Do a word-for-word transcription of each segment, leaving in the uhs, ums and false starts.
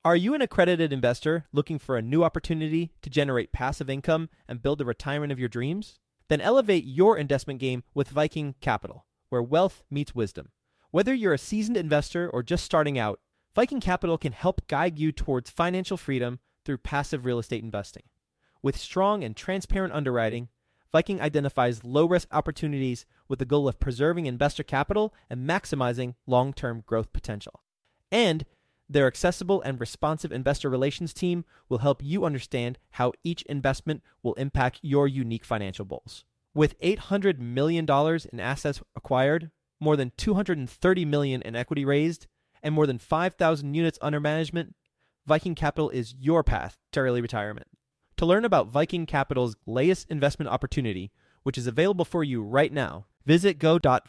Are you an accredited investor looking for a new opportunity to generate passive income and build the retirement of your dreams? Then elevate your investment game with Viking Capital, where wealth meets wisdom. Whether you're a seasoned investor or just starting out, Viking Capital can help guide you towards financial freedom through passive real estate investing. With strong and transparent underwriting, Viking identifies low-risk opportunities with the goal of preserving investor capital and maximizing long-term growth potential. And their accessible and responsive investor relations team will help you understand how each investment will impact your unique financial goals. With eight hundred million dollars in assets acquired, more than two hundred thirty million dollars in equity raised, and more than five thousand units under management, Viking Capital is your path to early retirement. To learn about Viking Capital's latest investment opportunity, which is available for you right now, visit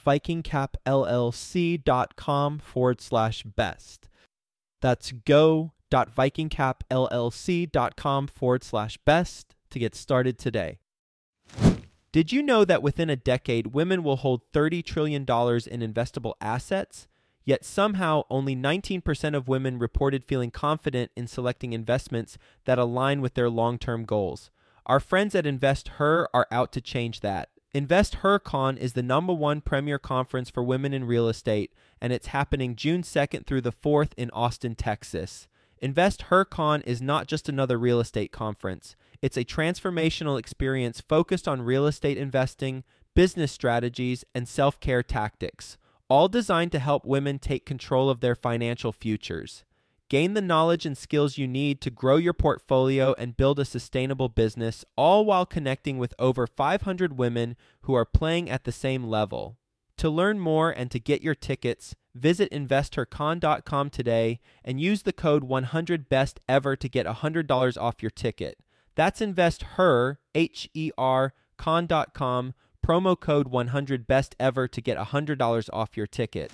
go.vikingcapllc.com forward slash best. That's go.vikingcapllc.com forward slash best to get started today. Did you know that within a decade, women will hold thirty trillion dollars in investable assets? Yet somehow only nineteen percent of women reported feeling confident in selecting investments that align with their long-term goals. Our friends at InvestHer are out to change that. InvestHerCon is the number one premier conference for women in real estate, and it's happening June second through the fourth in Austin, Texas. InvestHerCon is not just another real estate conference. It's a transformational experience focused on real estate investing, business strategies, and self-care tactics, all designed to help women take control of their financial futures. Gain the knowledge and skills you need to grow your portfolio and build a sustainable business, all while connecting with over five hundred women who are playing at the same level. To learn more and to get your tickets, visit investor con dot com today and use the code one hundred best ever to get one hundred dollars off your ticket. That's InvestHer, H E R, con dot com, promo code one hundred best ever to get one hundred dollars off your ticket.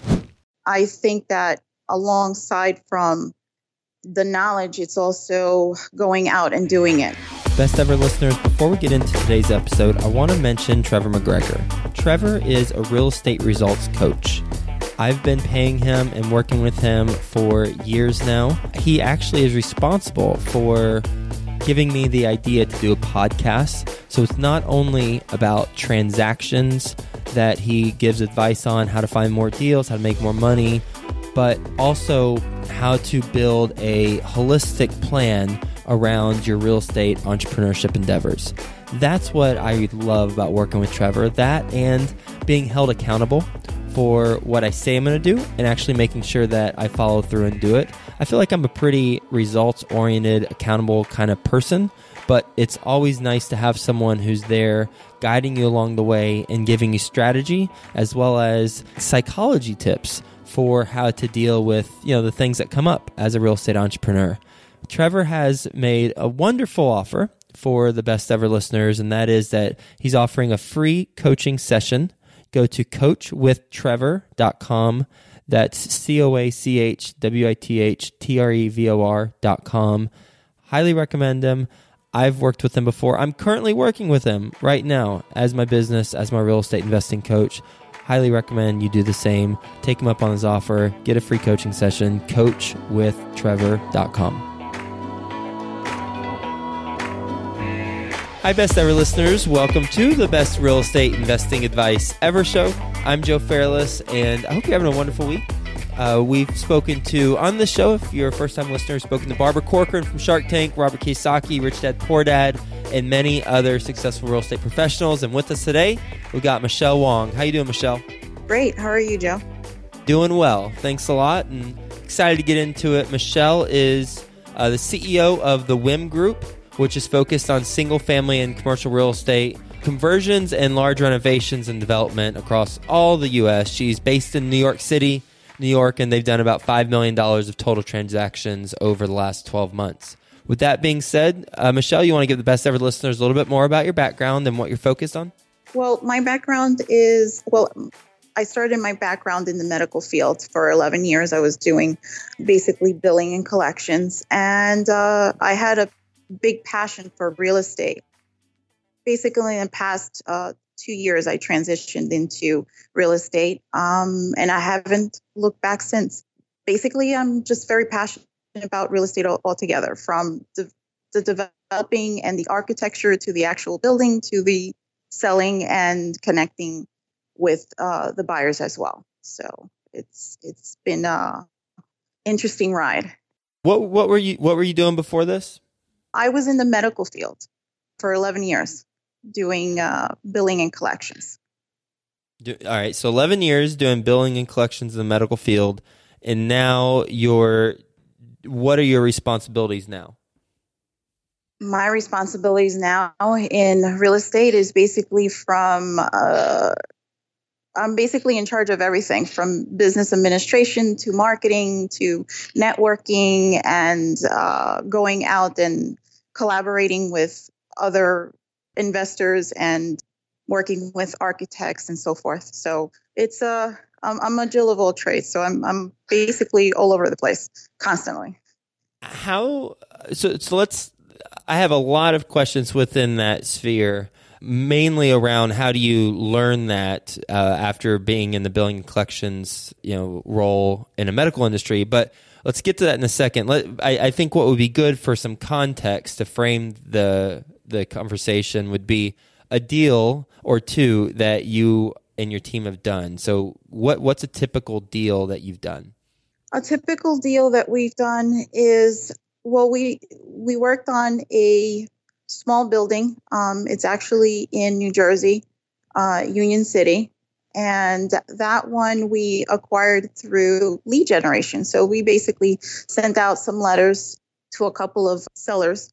I think that alongside from the knowledge, it's also going out and doing it. Best ever listeners, before we get into today's episode, I want to mention Trevor McGregor. Trevor is a real estate results coach. I've been paying him and working with him for years now. He actually is responsible for giving me the idea to do a podcast. So it's not only about transactions that he gives advice on, how to find more deals, how to make more money, but also how to build a holistic plan around your real estate entrepreneurship endeavors. That's what I love about working with Trevor, that and being held accountable for what I say I'm going to do and actually making sure that I follow through and do it. I feel like I'm a pretty results-oriented, accountable kind of person, but it's always nice to have someone who's there guiding you along the way and giving you strategy as well as psychology tips for how to deal with, you know, the things that come up as a real estate entrepreneur. Trevor has made a wonderful offer for the best ever listeners, and that is that he's offering a free coaching session. Go to coach with trevor dot com. That's C O A C H W I T H T R E V O R dot com. Highly recommend him. I've worked with him before. I'm currently working with him right now as my business, as my real estate investing coach. Highly recommend you do the same. Take him up on his offer. Get a free coaching session. coach with trevor dot com. Hi, best ever listeners. Welcome to the best real estate investing advice ever show. I'm Joe Fairless, and I hope you're having a wonderful week. Uh, we've spoken to, on the show, if you're a first-time listener, spoken to Barbara Corcoran from Shark Tank, Robert Kiyosaki, Rich Dad Poor Dad, and many other successful real estate professionals. And with us today, we got Michelle Wong. How you doing, Michelle? Great. How are you, Joe? Doing well. Thanks a lot, and excited to get into it. Michelle is uh, the C E O of the W I M Group, which is focused on single-family and commercial real estate conversions and large renovations and development across all the U S. She's based in New York City, New York, and they've done about five million dollars of total transactions over the last twelve months. With that being said, uh, Michelle, you want to give the best ever listeners a little bit more about your background and what you're focused on? Well, my background is, well, I started my background in the medical field. For eleven years, I was doing basically billing and collections, and uh, I had a big passion for real estate. Basically, in the past uh, two years, I transitioned into real estate, um, and I haven't looked back since. Basically, I'm just very passionate about real estate al- altogether, from the, the developing and the architecture to the actual building to the selling and connecting with uh, the buyers as well. So it's it's been a interesting ride. What what were you what were you doing before this? I was in the medical field for eleven years doing uh, billing and collections. Do, all right, so eleven years doing billing and collections in the medical field, and now you're what are your responsibilities now? My responsibilities now in real estate is basically from uh, I'm basically in charge of everything from business administration to marketing to networking and uh, going out and collaborating with other investors and working with architects and so forth. So it's a I'm, I'm a jill of all trades. So I'm I'm basically all over the place constantly. How so? So let's. I have a lot of questions within that sphere, mainly around how do you learn that uh, after being in the billing and collections, you know, role in a medical industry. But let's get to that in a second. Let, I, I think what would be good for some context to frame the the conversation would be a deal or two that you and your team have done. So, what what's a typical deal that you've done? A typical deal that we've done is, well, we we worked on a small building. Um, it's actually in New Jersey, uh, Union City. And that one we acquired through lead generation. So we basically sent out some letters to a couple of sellers.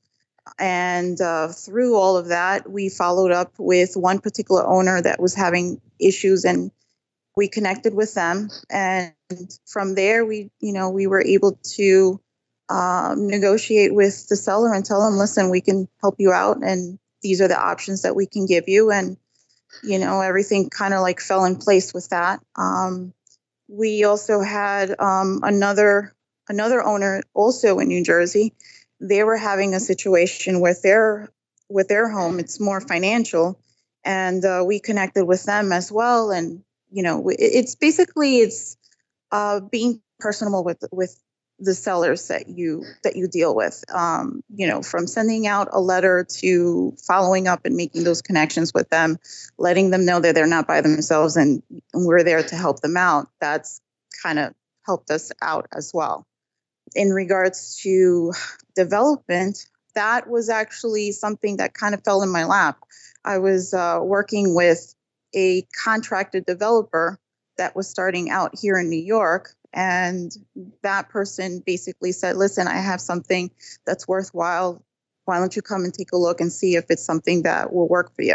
And uh, through all of that, we followed up with one particular owner that was having issues, and we connected with them. And from there, we, you know, we were able to um, negotiate with the seller and tell them, listen, we can help you out, and these are the options that we can give you. And, you know, everything kind of like fell in place with that. Um, we also had um, another another owner also in New Jersey. They were having a situation with their with their home. It's more financial, and uh, we connected with them as well. And you know, it, it's basically it's uh, being personable with with the sellers that you that you deal with. Um, you know, from sending out a letter to following up and making those connections with them, letting them know that they're not by themselves and we're there to help them out. That's kind of helped us out as well. In regards to development, that was actually something that kind of fell in my lap. I was uh, working with a contracted developer that was starting out here in New York. And that person basically said, listen, I have something that's worthwhile. Why don't you come and take a look and see if it's something that will work for you?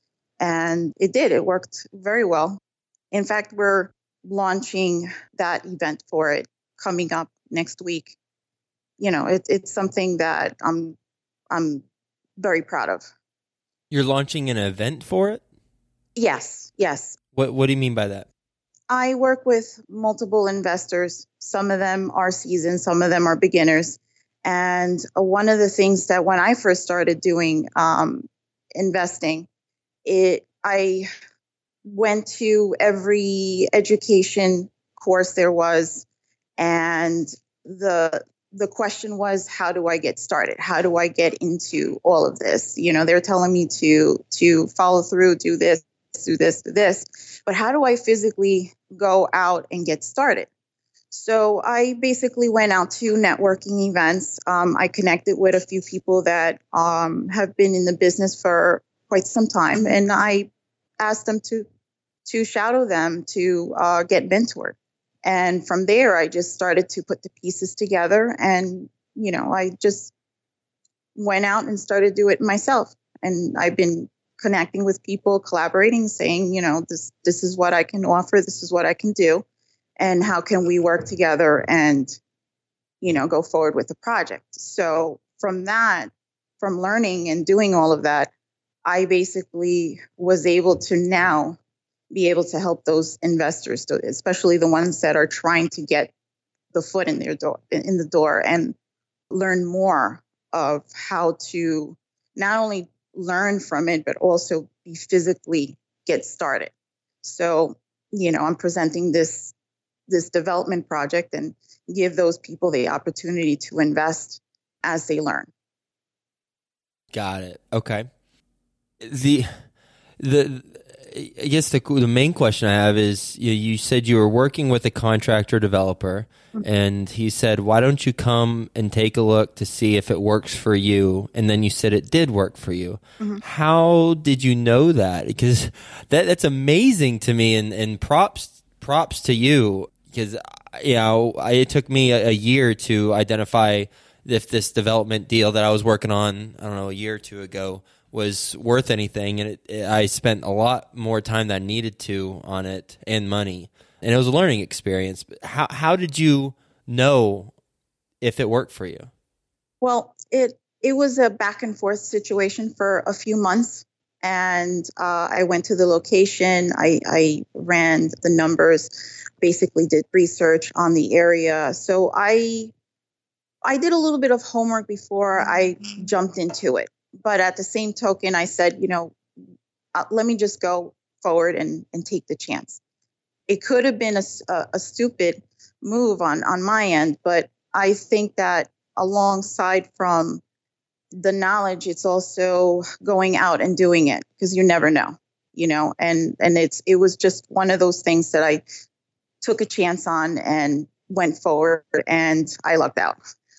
And it did. It worked very well. In fact, we're launching that event for it coming up next week. You know, it, it's something that I'm I'm very proud of. You're launching an event for it? Yes, yes. What What do you mean by that? I work with multiple investors. Some of them are seasoned, some of them are beginners. And uh, one of the things that when I first started doing um, investing, it I went to every education course there was, and the the question was, how do I get started? How do I get into all of this? You know, they're telling me to to follow through, do this, do this, do this, but how do I physically go out and get started? So I basically went out to networking events. Um, I connected with a few people that um, have been in the business for quite some time, and I asked them to to shadow them, to uh, get mentored. And from there, I just started to put the pieces together, and you know, I just went out and started to do it myself. And I've been connecting with people, collaborating, saying, you know, this this is what I can offer, this is what I can do, and how can we work together and, you know, go forward with the project. So from that, from learning and doing all of that, I basically was able to now be able to help those investors, especially the ones that are trying to get the foot in their door, in the door, and learn more of how to not only learn from it, but also be physically get started. So, you know, I'm presenting this this development project and give those people the opportunity to invest as they learn. Got it. Okay. The the I guess the the main question I have is you, you said you were working with a contractor developer, mm-hmm. and he said, "Why don't you come and take a look to see if it works for you?" And then you said it did work for you. Mm-hmm. How did you know that? Because that that's amazing to me, and, and props props to you, because you know it took me a, a year to identify if this development deal that I was working on, I don't know, a year or two ago was worth anything. And it, it, I spent a lot more time than I needed to on it and money. And it was a learning experience. But how, how did you know if it worked for you? Well, it, it was a back and forth situation for a few months. And uh, I went to the location. I, I ran the numbers, basically did research on the area. So I I did a little bit of homework before I jumped into it. But at the same token, I said, you know, uh, let me just go forward and, and take the chance. It could have been a, a, a stupid move on, on my end, but I think that alongside from the knowledge, it's also going out and doing it, because you never know, you know, and, and it's it was just one of those things that I took a chance on and went forward, and I lucked out.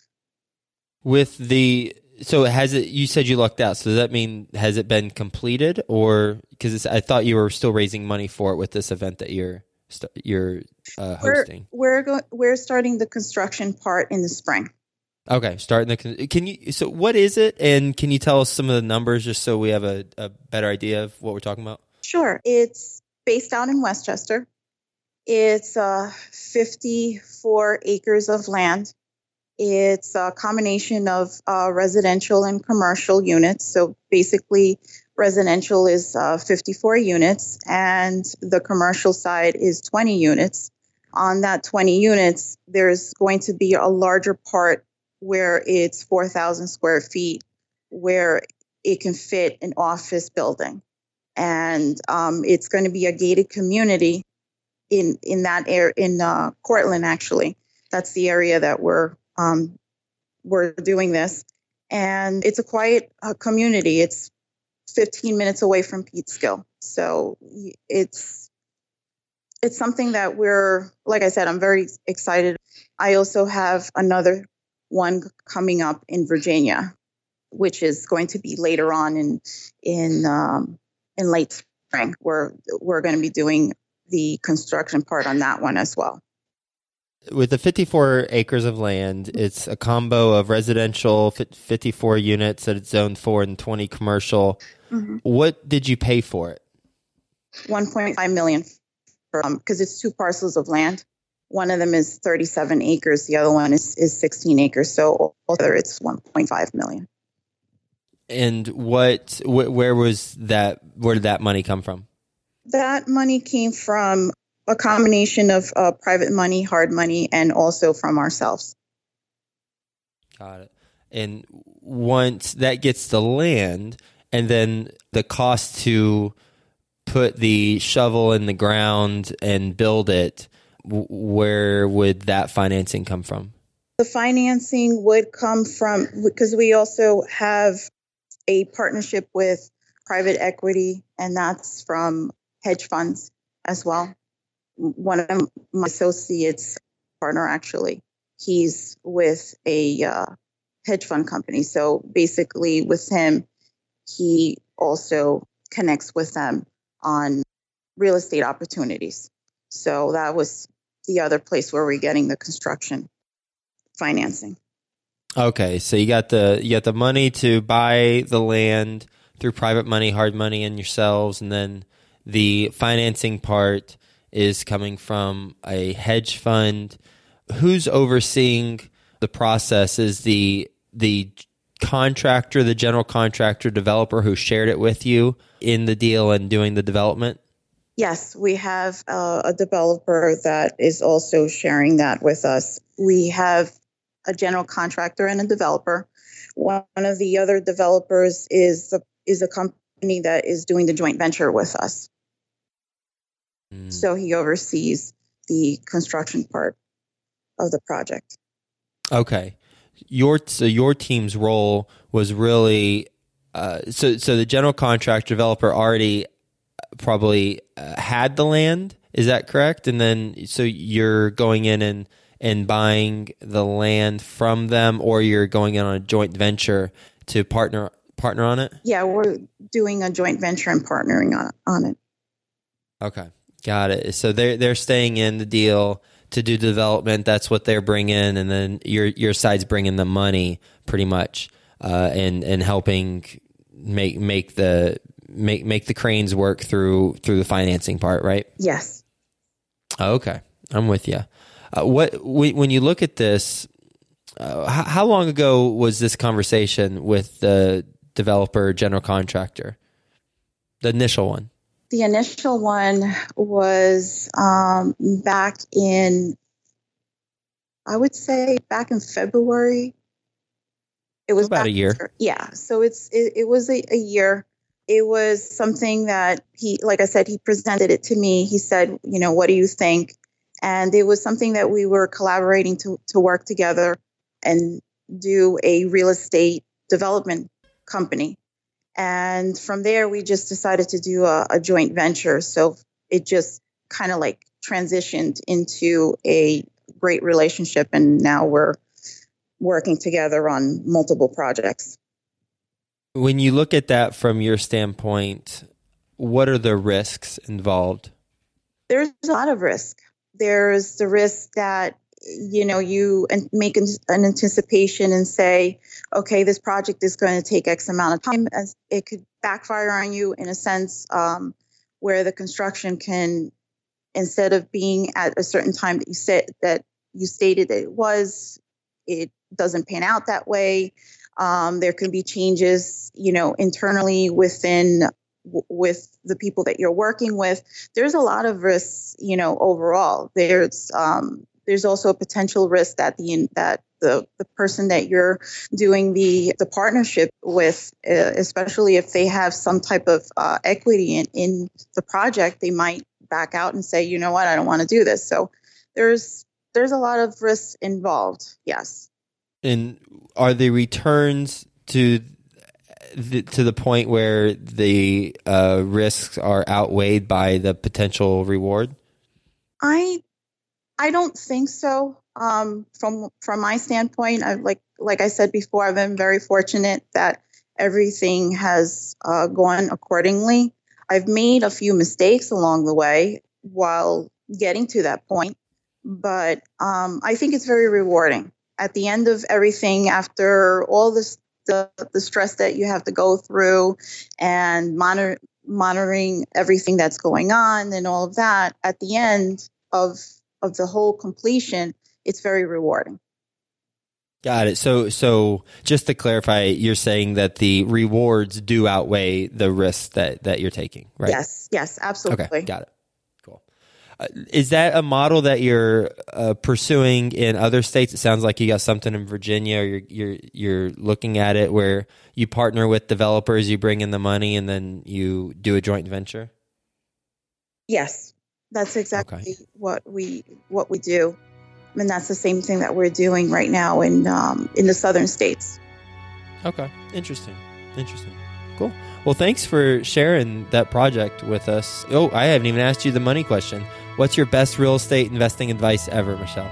With the, so has it, you said you lucked out. So does that mean, has it been completed, or, because I thought you were still raising money for it with this event that you're, you're uh, hosting? We're, we're, go, we're starting the construction part in the spring. Okay. Starting the, can you, so what is it? And can you tell us some of the numbers just so we have a, a better idea of what we're talking about? Sure. It's based out in Westchester. It's uh, fifty-four acres of land. It's a combination of uh, residential and commercial units. So basically, residential is uh, fifty-four units, and the commercial side is twenty units. On that twenty units, there's going to be a larger part where it's four thousand square feet, where it can fit an office building. And um, it's going to be a gated community in, in that area, in uh, Cortland, actually. That's the area that we're Um, we're doing this, and it's a quiet uh, community. It's fifteen minutes away from Peekskill, so it's it's something that we're, like I said, I'm very excited. I also have another one coming up in Virginia, which is going to be later on in in um, in late spring. We're we're going to be doing the construction part on that one as well. With the fifty-four acres of land, it's a combo of residential, fifty-four units at zone four, and twenty commercial. Mm-hmm. What did you pay for it? one point five million dollars, um, because it's two parcels of land. One of them is thirty-seven acres. The other one is, is sixteen acres. So altogether, it's one point five million dollars. And what, wh- where was that, where did that money come from? That money came from a combination of uh, private money, hard money, and also from ourselves. Got it. And once that gets the land, and then the cost to put the shovel in the ground and build it, w- where would that financing come from? The financing would come from, because we also have a partnership with private equity, and that's from hedge funds as well. One of my associates, partner actually, he's with a uh, hedge fund company. So basically with him, he also connects with them on real estate opportunities. So that was the other place where we're getting the construction financing. Okay, so you got the you got the money to buy the land through private money, hard money, and yourselves, and then the financing part is coming from a hedge fund. Who's overseeing the process? Is the the contractor, the general contractor, developer who shared it with you in the deal and doing the development? Yes, we have uh, a developer that is also sharing that with us. We have a general contractor and a developer. One of the other developers is the, is a company that is doing the joint venture with us. So he oversees the construction part of the project. Okay. Your so your team's role was really uh, so so the general contractor developer already probably uh, had the land. Is that correct? And then so you're going in and and buying the land from them, or you're going in on a joint venture to partner partner on it? Yeah, we're doing a joint venture and partnering on on it. Okay, got it. So they're they're staying in the deal to do development. That's what they're bringing, and then your your side's bringing the money, pretty much, uh, and and helping make make the make make the cranes work through through the financing part, right? Yes. Okay, I'm with you. Uh, what when you look at this, uh, how, how long ago was this conversation with the developer, general contractor, the initial one? The initial one was um, back in, I would say, back in February. It was about back a year. After, yeah, so it's it, it was a, a year. It was something that he, like I said, he presented it to me. He said, you know, what do you think? And it was something that we were collaborating to to work together and do a real estate development company. And from there, we just decided to do a, a joint venture. So it just kind of like transitioned into a great relationship. And now we're working together on multiple projects. When you look at that from your standpoint, what are the risks involved? There's a lot of risk. There's the risk that, you know, you make an anticipation and say, okay, this project is going to take X amount of time. As it could backfire on you in a sense um, where the construction can, instead of being at a certain time that you said that you stated that it was, it doesn't pan out that way. Um, there can be changes, you know, internally within w- with the people that you're working with. There's a lot of risks, you know, overall. There's um, there's also a potential risk that the that the the person that you're doing the the partnership with, uh, especially if they have some type of uh, equity in, in the project, they might back out and say, you know what, I don't want to do this. So there's there's a lot of risks involved. Yes. And are the returns to the, to the point where the uh, risks are outweighed by the potential reward? I I don't think so. Um, from from my standpoint, I like like I said before, I've been very fortunate that everything has uh, gone accordingly. I've made a few mistakes along the way while getting to that point, but um, I think it's very rewarding. At the end of everything, after all this, the, the stress that you have to go through and monitor, monitoring everything that's going on and all of that, at the end of of the whole completion, it's very rewarding. Got it. So, so just to clarify, you're saying that the rewards do outweigh the risks that, that you're taking, right? Yes, yes, absolutely. Okay, got it. Cool. Uh, is that a model that you're uh, pursuing in other states? It sounds like you got something in Virginia, or you're you're you're looking at it where you partner with developers, you bring in the money, and then you do a joint venture. Yes, that's exactly Okay. what we what we do. I mean, that's the same thing that we're doing right now in um, in the southern states. Okay. Interesting. Interesting. Cool. Well, thanks for sharing that project with us. Oh, I haven't even asked you the money question. What's your best real estate investing advice ever, Michelle?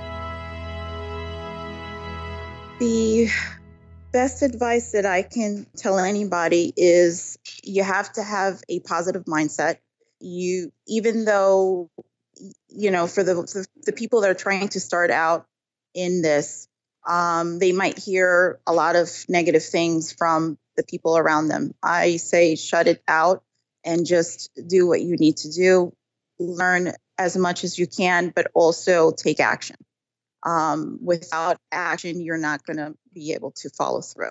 The best advice that I can tell anybody is you have to have a positive mindset. You, even though, you know, for the the, the people that are trying to start out in this, um, they might hear a lot of negative things from the people around them. I say shut it out and just do what you need to do. Learn as much as you can, but also take action. Um, without action, you're not going to be able to follow through.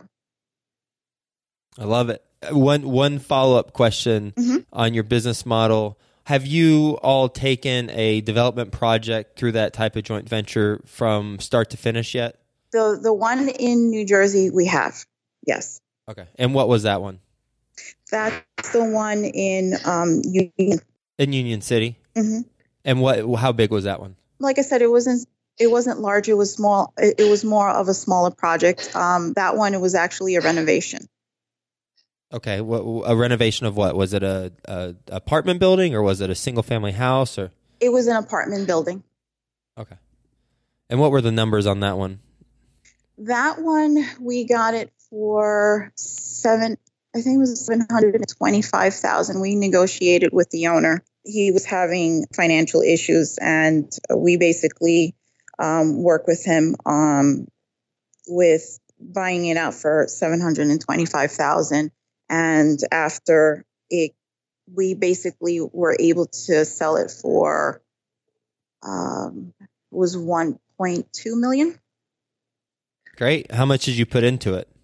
I love it. One one follow-up question Mm-hmm. on your business model. Have you all taken a development project through that type of joint venture from start to finish yet? The the one in New Jersey we have, yes. Okay. And what was that one? That's the one in um, Union. In Union City? Mm-hmm. And what? How big was that one? like I said, it wasn't it wasn't large. It was small. It, it was more of a smaller project. Um, that one, it was actually a renovation. Okay, what, a renovation of what? Was it a, a apartment building or was it a single family house? Or it was an apartment building. Okay, and what were the numbers on that one? That one, we got it for seven. I think it was seven hundred and twenty-five thousand. We negotiated with the owner. He was having financial issues, and we basically um, worked with him um, with buying it out for seven hundred and twenty-five thousand. And after it, we basically were able to sell it for um, was one point two million. Great. How much did you put into it?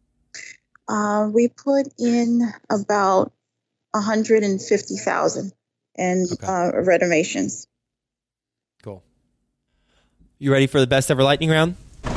Uh, we put in about one hundred fifty thousand in okay. uh, renovations. Cool. You ready for the best ever lightning round?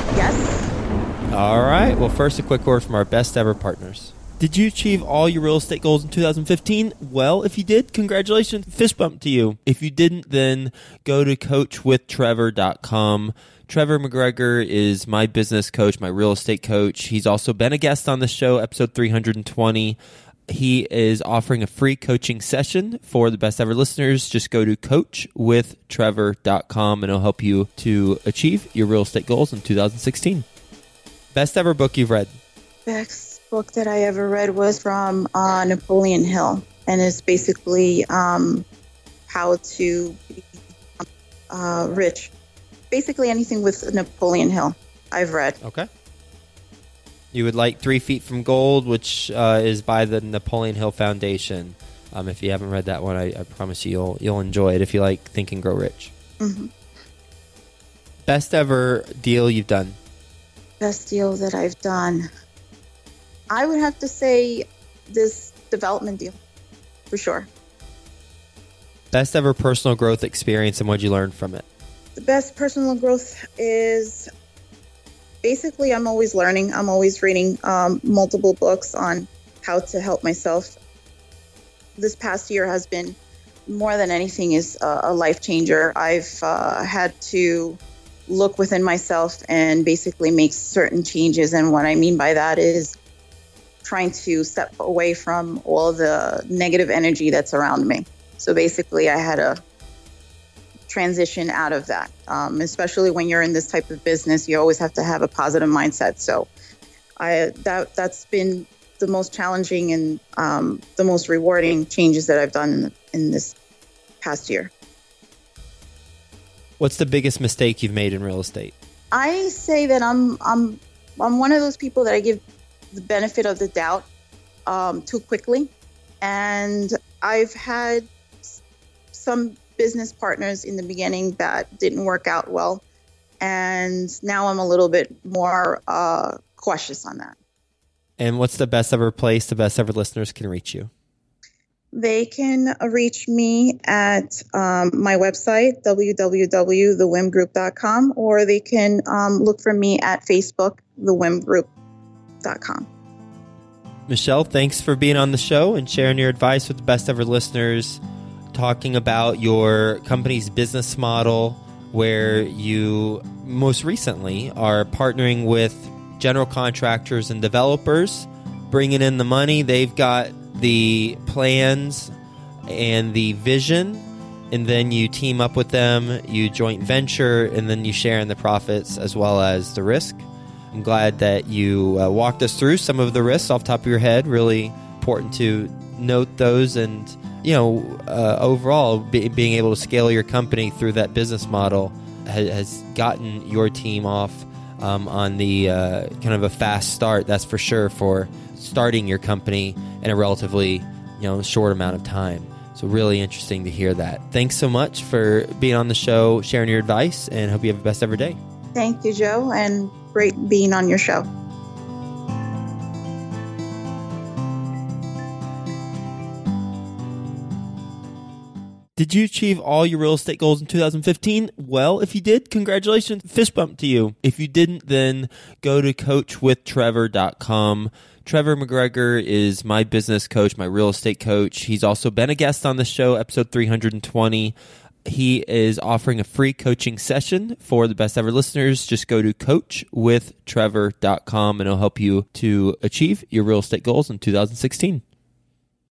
Yes. All right. Well, first, a quick word from our best ever partners. Did you achieve all your real estate goals in two thousand fifteen? Well, if you did, congratulations. Fist bump to you. If you didn't, then go to coach with trevor dot com. Trevor McGregor is my business coach, my real estate coach. He's also been a guest on the show, episode three hundred twenty. He is offering a free coaching session for the best ever listeners. Just go to coach with trevor dot com and it'll help you to achieve your real estate goals in two thousand sixteen. Best ever book you've read? Best book that I ever read was from uh, Napoleon Hill, and it's basically um, how to be uh, rich. Basically anything with Napoleon Hill I've read. Okay. You would like Three Feet from Gold, which uh, is by the Napoleon Hill Foundation. Um, if you haven't read that one, I, I promise you you'll, you'll enjoy it if you like Think and Grow Rich. Mm-hmm. Best ever deal you've done? Best deal that I've done. I would have to say this development deal, for sure. Best ever personal growth experience and what'd you learn from it? The best personal growth is basically I'm always learning. I'm always reading um, multiple books on how to help myself. This past year has been, more than anything, is a, a life changer. I've uh, had to look within myself and basically make certain changes. And what I mean by that is trying to step away from all the negative energy that's around me. So basically I had a transition out of that, um, especially when you're in this type of business. You always have to have a positive mindset. So I that that's been the most challenging and um, the most rewarding changes that I've done in, the, in this past year. What's the biggest mistake you've made in real estate? I say that I'm I'm I'm one of those people that I give the benefit of the doubt um, too quickly, and I've had some business partners in the beginning that didn't work out well, and now I'm a little bit more uh, cautious on that. And what's the best ever place the best ever listeners can reach you? They can reach me at um, my website, w w w dot the wim group dot com, or they can um, look for me at Facebook, the wim group dot com. Michelle, thanks for being on the show and sharing your advice with the best ever listeners, talking about your company's business model, where you most recently are partnering with general contractors and developers, bringing in the money. They've got the plans and the vision, and then you team up with them, you joint venture, and then you share in the profits as well as the risk. I'm glad that you uh, walked us through some of the risks off the top of your head. Really important to note those, and you know, uh, overall, be, being able to scale your company through that business model has, has gotten your team off um, on the uh, kind of a fast start. That's for sure, for starting your company in a relatively, you know, short amount of time. So really interesting to hear that. Thanks so much for being on the show, sharing your advice, and hope you have the best ever day. Thank you, Joe, and great being on your show. Did you achieve all your real estate goals in two thousand fifteen? Well, if you did, congratulations. Fist bump to you. If you didn't, then go to coach with trevor dot com. Trevor McGregor is my business coach, my real estate coach. He's also been a guest on the show, episode three hundred twenty. He is offering a free coaching session for the best ever listeners. Just go to coach with trevor dot com and it'll help you to achieve your real estate goals in two thousand sixteen.